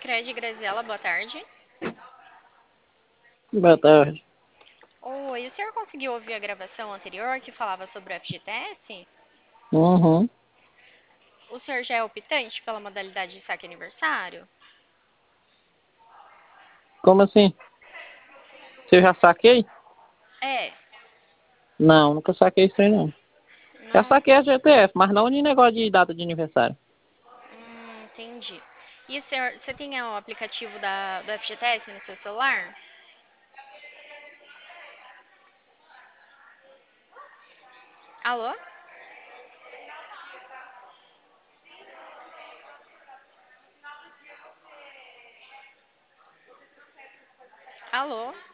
Fred e Graziela, boa tarde. Boa tarde. Oi, o senhor conseguiu ouvir a gravação anterior que falava sobre o FGTS? Uhum. O senhor já é optante pela modalidade de saque aniversário? Como assim? Se eu já saquei? É, Não, nunca saquei isso aí não. Já não? saquei a GTF, mas não de negócio de data de aniversário. Entendi. E senhor, você tem o aplicativo do FGTS no seu celular? Alô? Alô?